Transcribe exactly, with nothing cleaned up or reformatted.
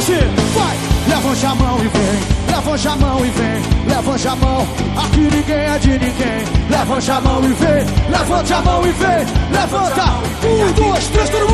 você, vai. Levante a mão e vem, levante a mão e vem, levante a mão, aqui ninguém é de ninguém. Levante a mão e vem, levante a mão e vem, levanta. Um, dois, três, todo mundo.